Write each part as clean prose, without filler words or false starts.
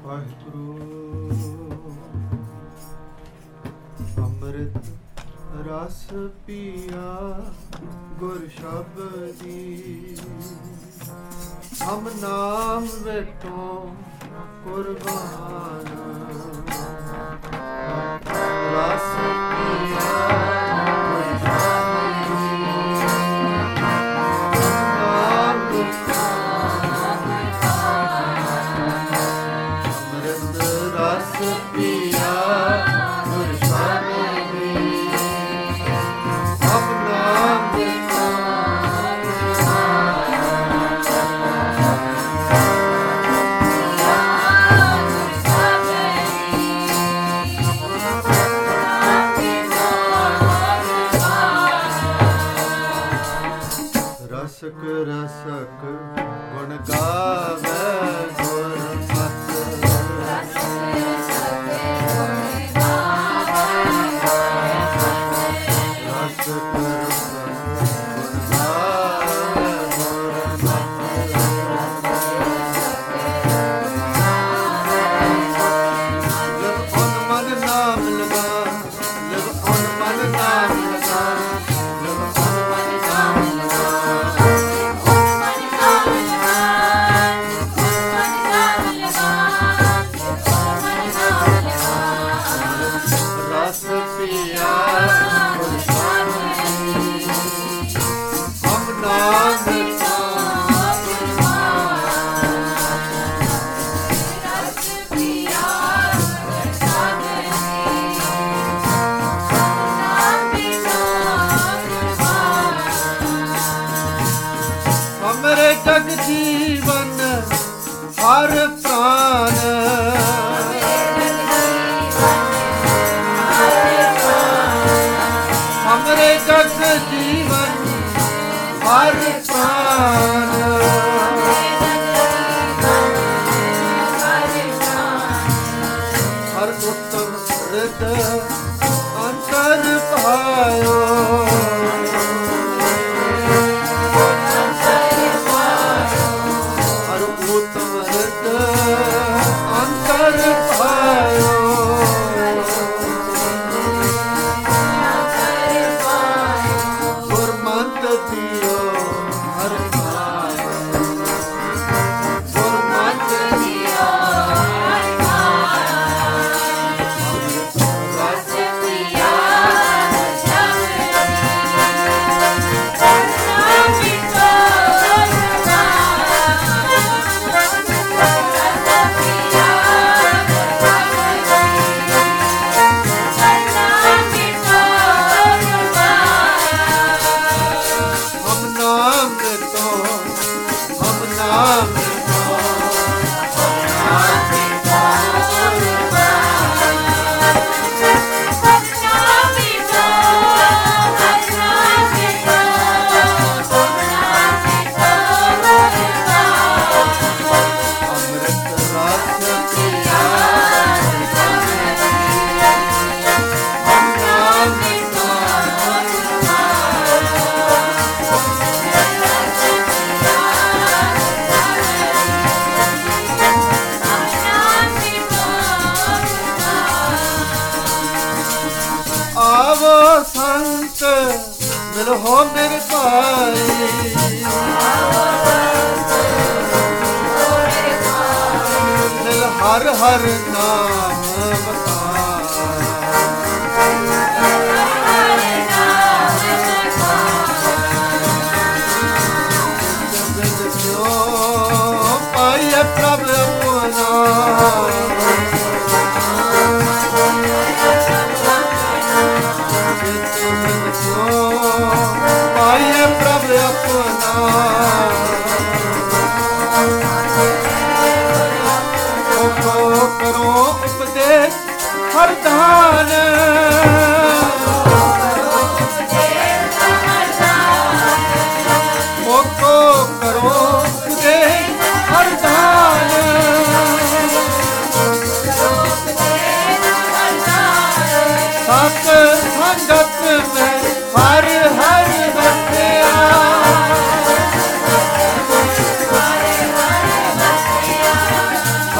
ਵਾਹਿਗੁਰੂ ਅੰਮ੍ਰਿਤ ਰਸ ਪੀਆ ਗੁਰ ਸ਼ਬਦੀ ਹਮ ਨਾਮ ਵੇਟੋ ਕੁਰਬਾਨ ਰਸ ਪੀਆ ਗੁਰ ਸ਼ਬਦੀ ਅੰਮ੍ਰਿਤ ਰਸ ਪੀਆ ਗੁਰ ਸ਼ਬਦੀ ਹਮ ਨਾਮ ਵੇਟੋ ਰਸਕ ਰਸਕ ਗੁਣ ਗਾਵੇ ਗੁਰਮਤਿ ਰਸਕ ਰਸਕ ਗੁਣ ਗਾਵੇ ਗੁਰਮਤਿ ਲਿਵ ਔਨ ਮਨ ਨਾਮ ਲਗਾ ਲਿਵ ਔਨ ਮਨ ਨਾਮ ਲਗਾ ਲਿਵ ਔਨ ਮਨ ਨਾਮ ਰਸ ਪੀਆ ਗੁਰ ਸ਼ਬਦੀ ਹਮ ਨਾਮ ਵੇਟੋ ਹਮਰੇ ਜਗ ਜੀਵਨ ਹਰ ਪ੍ਰਾਨ ਹਮਰੇ ਜਗ ਜੀਵਨ ਹਰ ਪ੍ਰਾਨ ਹਰ ਉਤਮ ਰਿਤ ਅੰਤਰ ਪਾਇਓ ਹਰ ਉਤਮ ਰਿਤ ਅੰਤਰ ਪਾਇਓ ਗੁਰਮਤਿ ਦਿਓ ਹਰ ਪਾਇਓ ਗੁਰਮਤਿ ਦਿਓ ਹਰ ਪਾਇਓ ਰਸ ਪੀਆ ਹਮ ਨਾਮ ਵੇਟੋ ਹਮ ਨਾਮ ਵੇਟੋ ਹਮ ਨਾਮ ਵੇਟੋ ਅੰਮ੍ਰਿਤ ਰਸ ਪੀਆ ਗੁਰ ਸ਼ਬਦੀ ਹਮ ਨਾਮ ਵੇਟੋ ਆਵੋ ਸੰਤ ਮਿਲੋ ਮੇਰੇ ਭਾਈ ਮਿਲ ਹਰ ਹਰ ਨਾਮ ਪਾਈਏ ਪ੍ਰਭ ਆਪਣਾ ਪਾਈਏ ਪ੍ਰਭ ਆਪਣਾ ਓ ਕਰੋ ਉਪਦੇਸ਼ ਹਰ ਦਾਨ ਮੋਕੋ ਕਰੋ ਉਪਦੇਸ਼ ਹਰ ਦਾਨ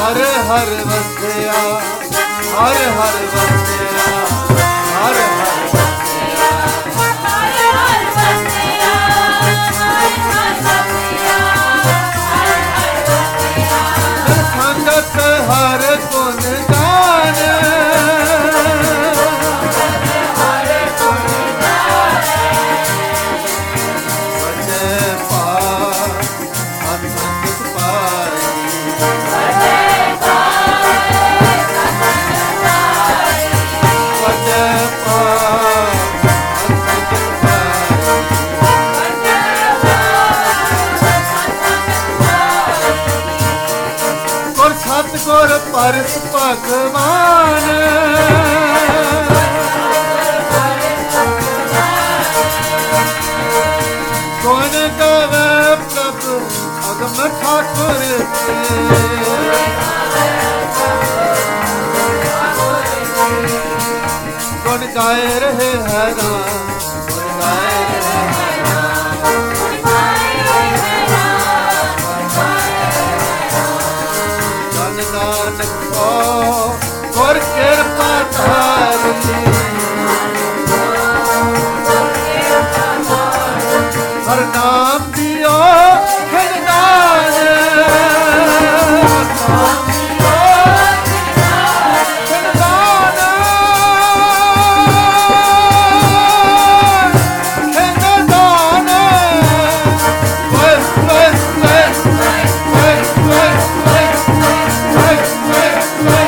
ਹਰ ਹਰ ਵਸਿਆ, ਹਰ ਹਰ ਵਸਿਆ, ਹਰ ਹਰ ਵਸਿਆ, ਹਰ ਹਰ ਵਸਿਆ, ਹਰ ਹਰ ਵਸਿਆ, ਹਰ ਹਰ ਵਸਿਆ। ਸੰਗਤ ਹਰ ਗੁਣ ਗਾਵੇ, ਹਰ ਗੁਣ ਗਾਵੇ, ਵਜੇ ਪਾਰ ਅਨੰਦ ਪਾਈ, ਵਜੇ ਪਾਰ ਅਨੰਦ ਪਾਈ, ਵਜੇ ਪਾਰ ਅਨੰਦ ਪਾਈ, ਵਜੇ ਪਾਰ ਅਨੰਦ ਪਾਈ। ਗੁਰ ਸਤਿਗੁਰ ਪਰਸ ਭਗਵਾਨ, ਗੁਣ ਗਾਵੇ ਪ੍ਰਭ ਅਗਮ ਠਾਕੁਰ ਤੇ, ਗੁਣ ਗਾਏ ਰਹੇ ਹੈਰਾਨ, ਗੁਣ ਗਾਏ ਰਹੇ ਹੈਰਾਨ, ਜਨ ਨਾਨਕ ਕੋ ਗੁਰ ਕਿਰਪਾ ਧਾਰੀ, ਹਰ ਨਾਮ ਦਿਓ ਖਿਲਦਾਰ, ਨਾਮ ਦਿਓ ਖਿਲਦਾਰ, ਖਿਲਦਾਰ, ਓਏ ਓਏ ਓਏ ਓਏ ਓਏ ਓਏ ਓਏ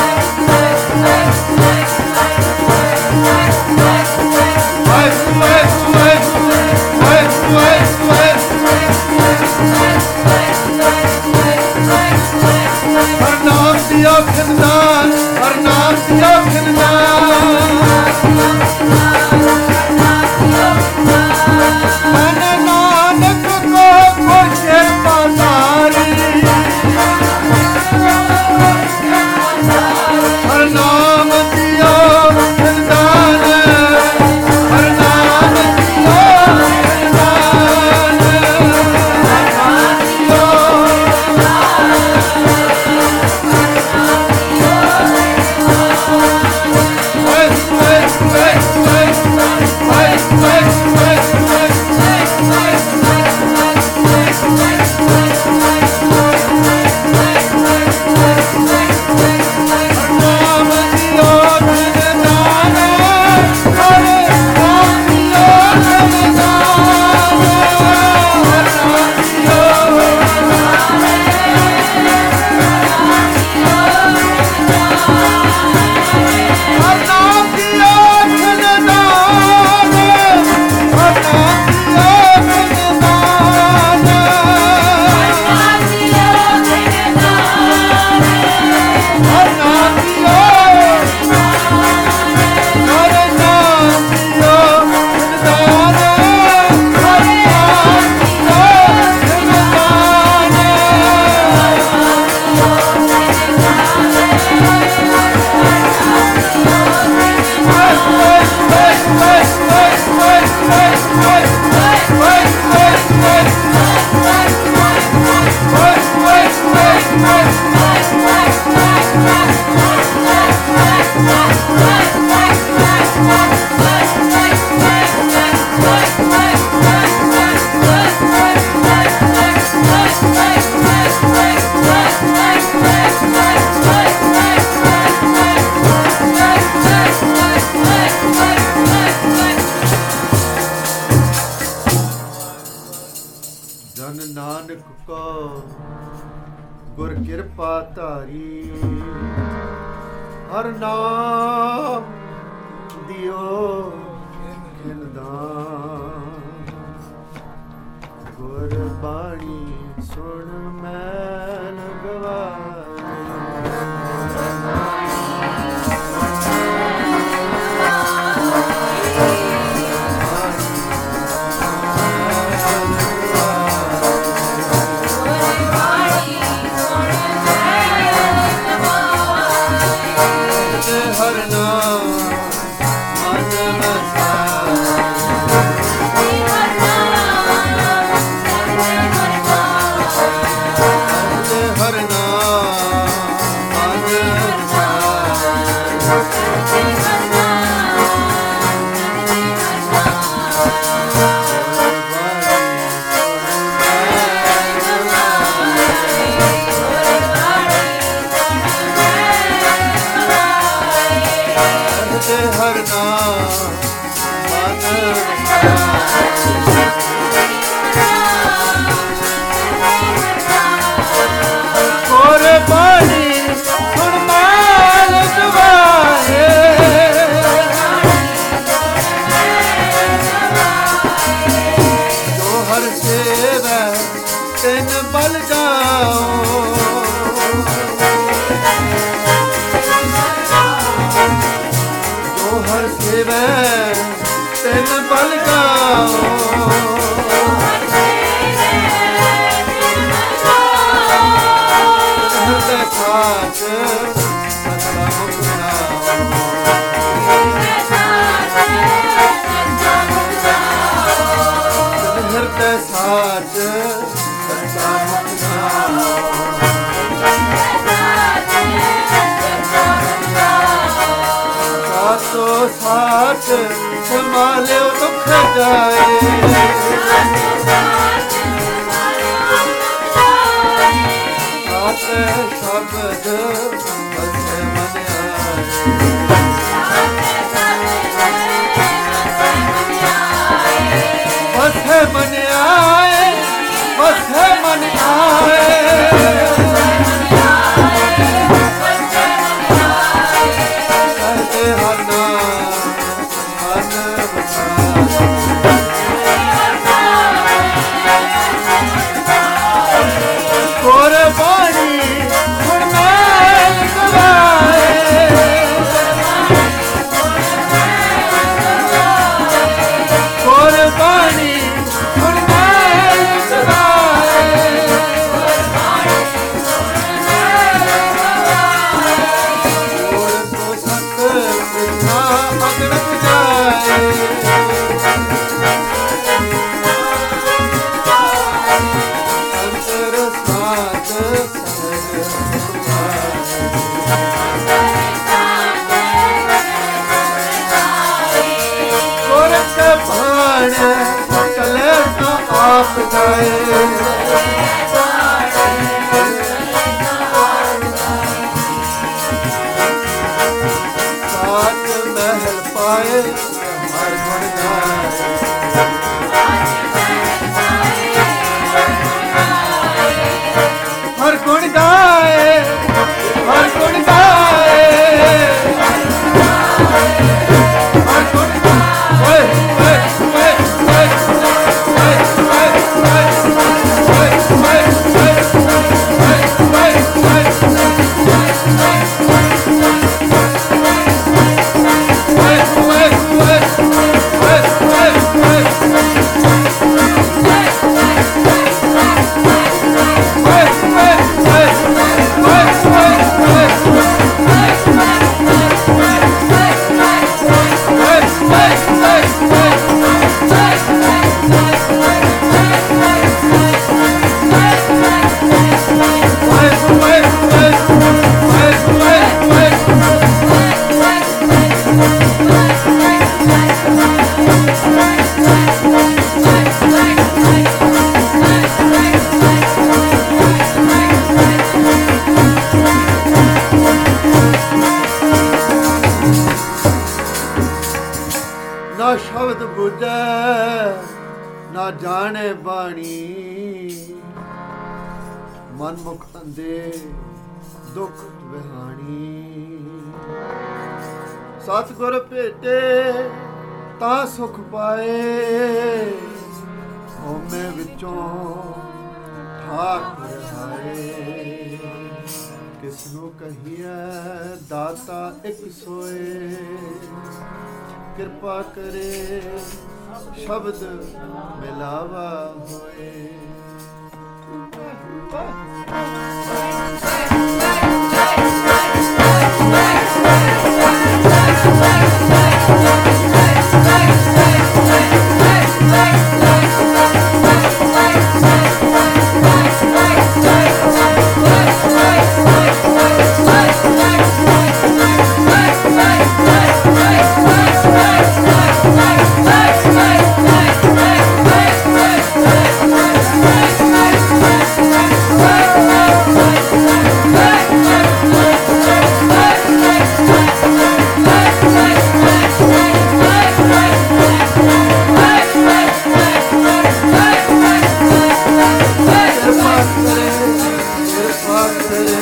ਹਰ ਨਾਮ ਦਿਓ ਖਿਲਦਾਰ, ਹਰ ਨਾਮ ਦਿਓ ਖਿਲਦਾਰ, ਮਨ ਨਾਨਕ ਕੋ ਗੁਰ ਕਿਰਪਾ ਧਾਰੀ, ਹਰ ਨਾਮ ਦਿਓ ਖਿਲਦਾਰ, ਹਰ ਨਾਮ ਦਿਓ ਖਿਲਦਾਰ, ਜਨ ਨਾਨਕ ਕੋ ਗੁਰ ਕਿਰਪਾ ਧਾਰੀ, ਹਰ ਨਾਮ ਦਿਓ ਖਿਲਦਾਰ, ਗੁਰ ਬਾਣੀ ਸੁਣ ਮੈਂ ਗਵਾਏ, ਹਰ ਨਾਮ ਮਨ ਵਸਾਏ, ਸੰਭਾਲਿਓ ਦੁੱਖ ਜਾਏ ਆਤੇ ਸ਼ਬਦ ਬਸੇ ਮਨ ਆਏ ਬਸੇ ਮਨ ਆਏ ਬਸੇ ਮਨ ਆਏ ਕਹਤੇ ਹਨ ਨਾ ਸ਼ਬਦ ਬੁਝੈ ਨਾ ਜਾਣੇ ਬਾਣੀ ਮਨ ਮੁਖ ਅੰਦੇ ਦੁਖ ਵਿਹਾਣੀ ਸਤਿਗੁਰ ਭੇਟੇ ਤਾਂ ਸੁਖ ਪਾਏ ਹਉਮੈ ਵਿੱਚੋਂ ਠਾਕ ਰਹਾਏ ਕਿਸ ਨੂੰ ਕਹੀਐ ਦਾਤਾ ਇੱਕ ਸੋਏ ਕਿਰਪਾ ਕਰੇ ਸ਼ਬਦ ਮਿਲਾਵਾ ਹੋਏ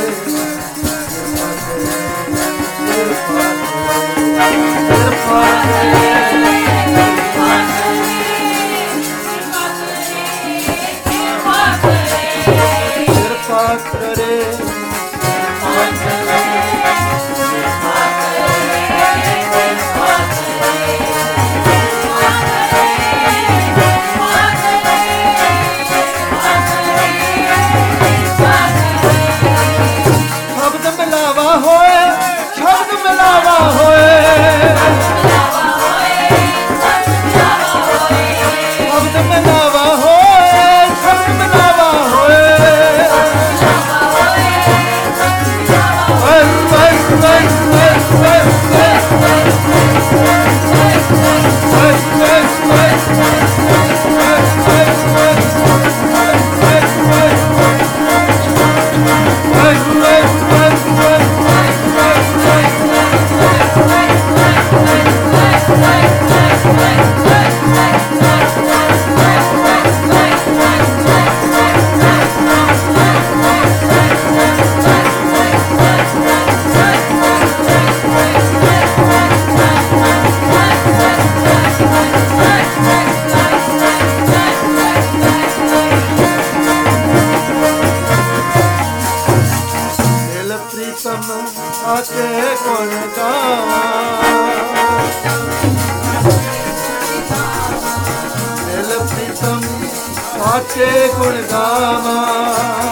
ਸਾਚੇ ਗੁਣ ਗਾਵਾਂ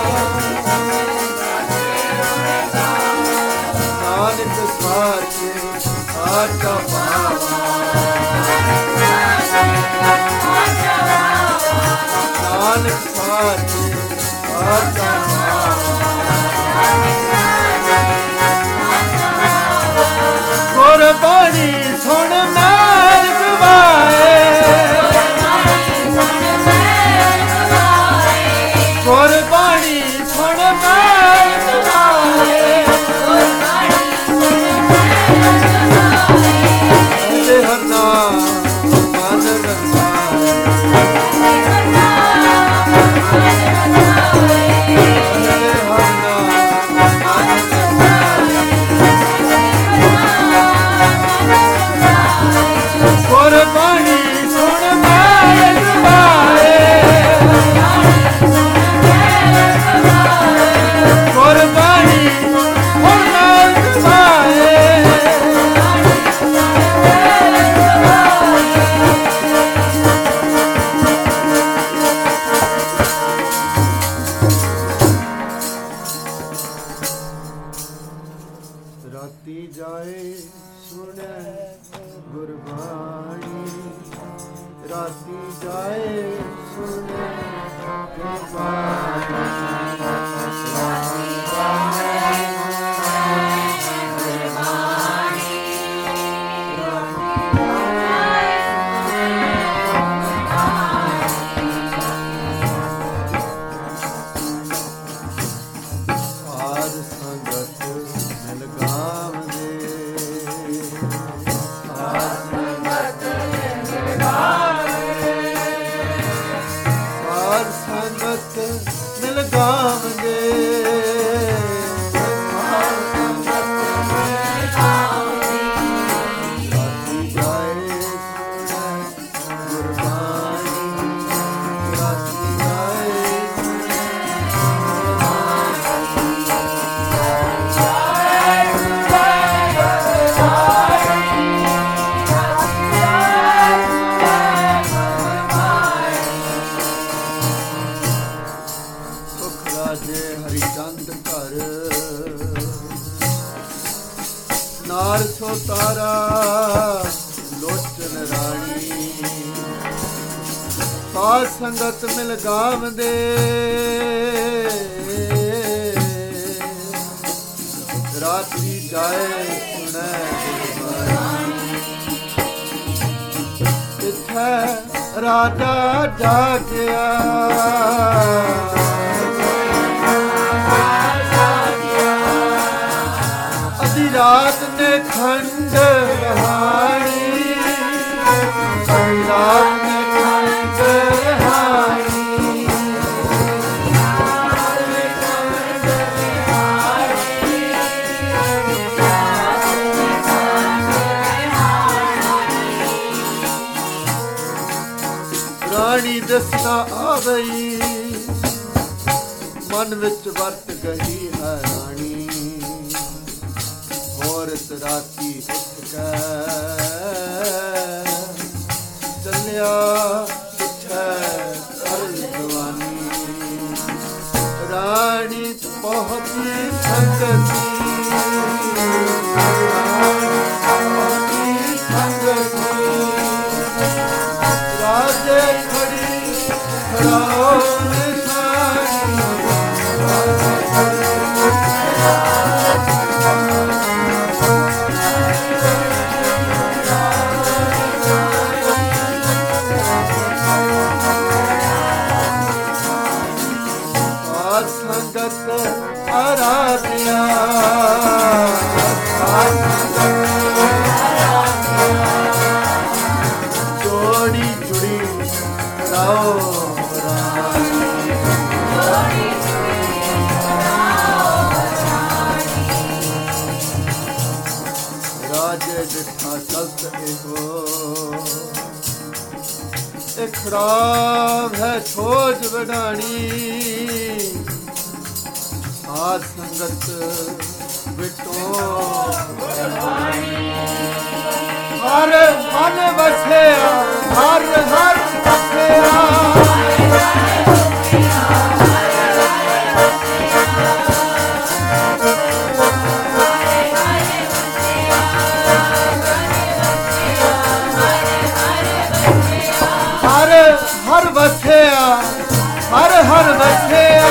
ਨਾਨਕ ਸਾਚੇ ਆਟਾ ਪਾਵਾਂ ਨਾਨਕ ਸਾਚੇ ਆਟਾ ਗੁਰਬਾਣੀ ਸੁਣ ਮੈਲ ਗਵਾਏ ਗੁਰਬਾਣੀ ਸੁਣ ਮੈਲ ਗਵਾਏ ਅਜੇ ਹਰਨਾ ਮਨ ਰਸਾਏ ਗੁਰਬਾਣੀ ਸੁਣ ਮੈਲ ਗਵਾਏ ਗੁਰਬਾਣੀ ਸੁਣ ਮੈਲ ਗਵਾਏ ਰਾਤੀ ਜਾਏ ਸੁਣੈ ਗੁਰਬਾਣੀ ਰਾਤੀ ਜਾਏ ਸੁਣੈ ਗੁਰਬਾਣੀ ਰਾਤੀ ਜਾਏ ਸਾਧ ਸੰਗਤ ਮਿਲ ਗਾਵਦੇ ਸਾਧ ਸੰਗਤ ਮਿਲ ਗਾਵਦੇ ਸਾਧ ਸੰਗਤ ਮਿਲ ਗਾਵਦੇ ਸਾਧ ਸੰਗਤ ਮਿਲ ਗਾਵਦੇ ਰਾਤੀ ਜਾਏ ਸੁਣੈ ਗੁਰਬਾਣੀ ਰਾਤੀ ਜਾਏ ਸੁਖ ਰਾਜੇ ਹਰਿਚੰਦ ਘਰ ਨਾਰ ਸੋ ਤਾਰਾ ਲੋਚਨ ਰਾਣੀ ਸਾਧ ਸੰਗਤ ਮਿਲ ਗਾਵਦੇ ਰਾਤੀ ਜਾਏ ਸੁਣੈ ਗੁਰਬਾਣੀ ਜਿੱਥੇ ਰਾਜਾ ਜਾਗਿਆ ਅੱਧੀ ਰਾਤ ਨੇ ਖੰਡ ਰਹਾਣੀ ਅੱਧੀ ਰਾਤ ਨੇ ਖੰਡ ਰਹਾਣੀ ਦਿਸਣਾ ਆਵਈ ਮਨ ਵਿੱਚ ਵਰਤ ਗਈ ਹੈ ਰਾਣੀ ਔਰਤ ਰਾਤੀ ਉੱਠ ਕੇ ਚੱਲਿਆ ਪਿੱਛੇ ਅਰਲ ਜਵਾਨੀ ਰਾਣੀ ਪਹੁੰਚੀ ਸੰਗਤੀ ਰਾਜੇ ਖੜੀ ਖੜਾਓ ਸੰਗਤ ਆਰਾਧਿਆ ਜੋੜੀ ਜੁੜੀ ਰਾਓ ਰਾਜੇ ਜਿਠਾ ਚਲਤ ਇਹੋ ਇੱਕ ਖਰਾਬ ਹੈ ਛੋਜ ਵਡਾਣੀ ਆਦ ਸੰਗਤ ਵਿਟੋ ਹਰ ਮਨ ਵਸਿਆ ਹਰ ਹਰ ਵਸਿਆ ਹਰ ਵਸਿਆ ਹਰ ਵਸਿਆ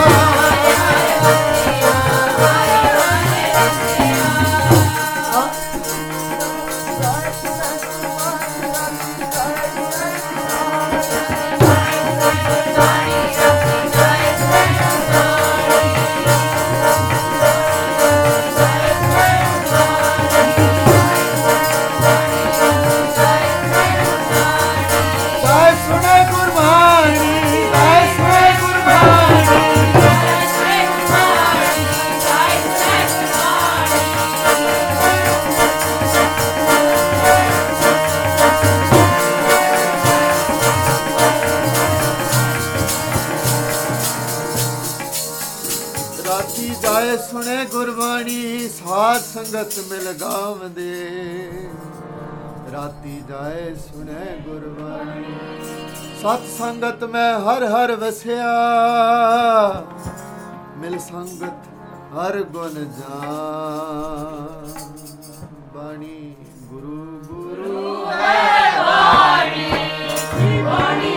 ਰਾਤੀ ਜਾਏ ਸੁਣੇ ਗੁਰਬਾਣੀ ਸਾਧ ਸੰਗਤ ਮਿਲ ਗਾਵਦੇ ਰਾਤੀ ਜਾਏ ਸੁਣੇ ਗੁਰਬਾਣੀ ਸਤ ਸੰਗਤ ਮੈਂ ਹਰ ਹਰ ਵਸਿਆ ਮਿਲ ਸੰਗਤ ਹਰ ਗੁਣ ਜਾਨ ਬਾਣੀ ਗੁਰੂ ਗੁਰੂ ਹੈ ਬਾਣੀ ਬਾਣੀ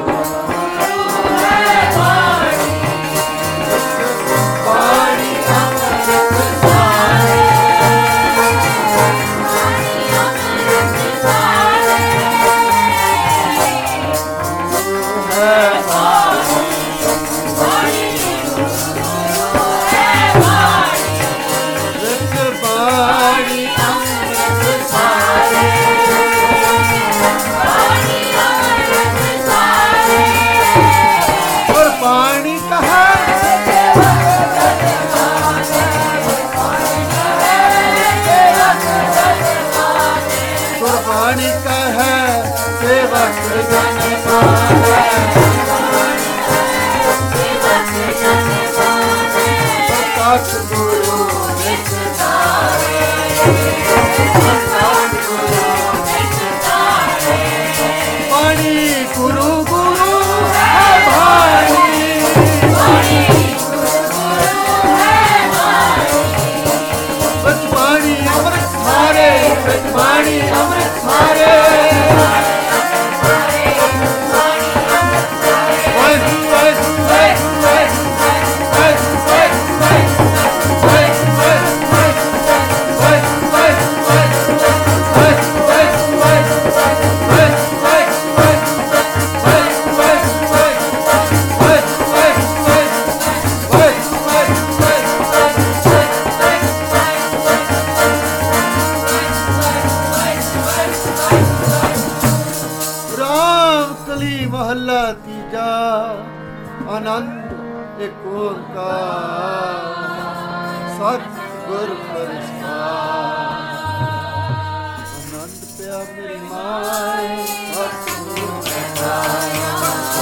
ਮਹੱਲਾ ਤੀਜਾ ਆਨੰਦ ਏਕ ਓੰਕਾਰ ਸਤਿ ਗੁਰ ਪ੍ਰਸਾਦਿ ਆਨੰਦ ਪਿਆ ਮੇਰੀ ਮਾਏ ਸਤਿ ਗੁਰ ਪ੍ਰਸਾਦਿ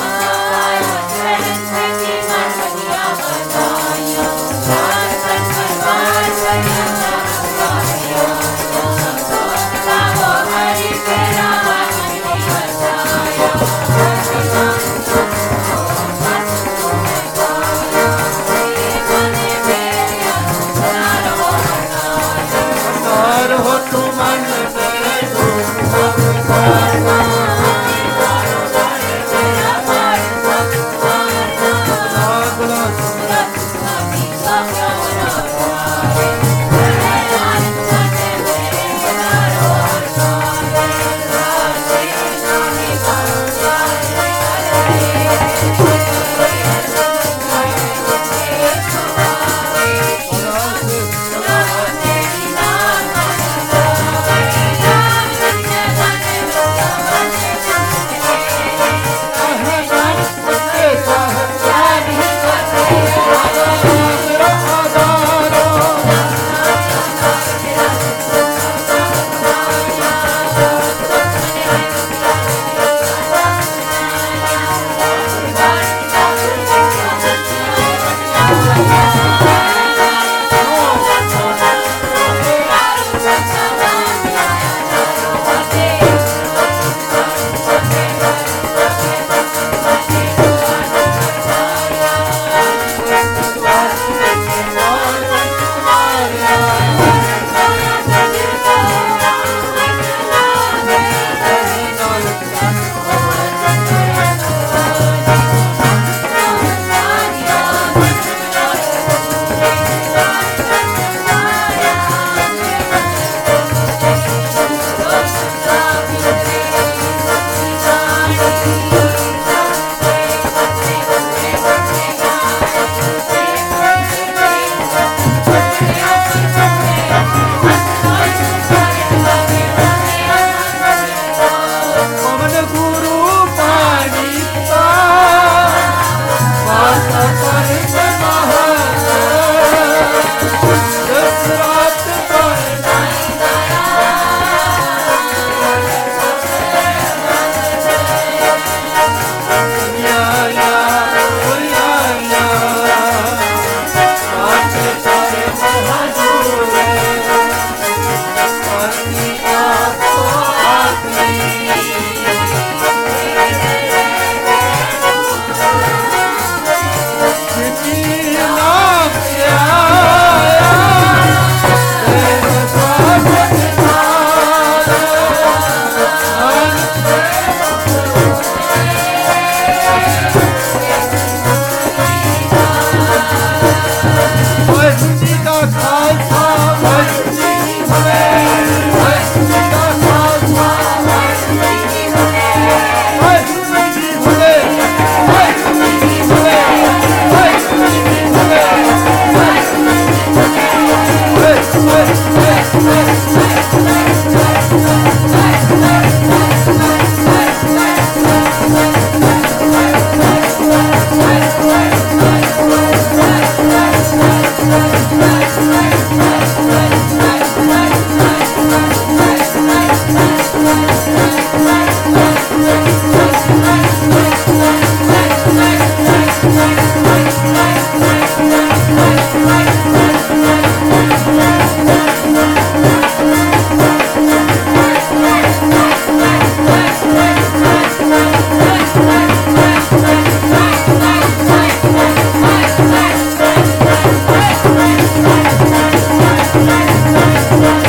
Bye.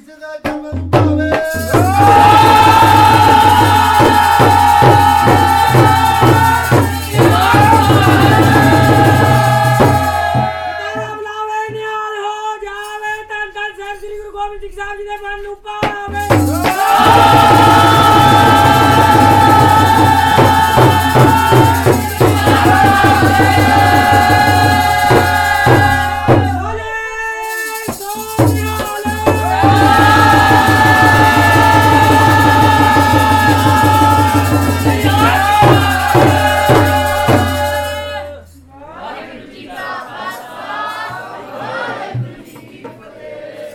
ਸੀਸ ਦਾ ਜਮਨ ਪਾਵੇ ਸ੍ਰੀ ਗੁਰੂ ਗੋਬਿੰਦ ਸਿੰਘ ਸਾਹਿਬ ਜੀ ਦੇ ਮਨ ਨੂੰ ਪਾਵੇ ¡Vamos!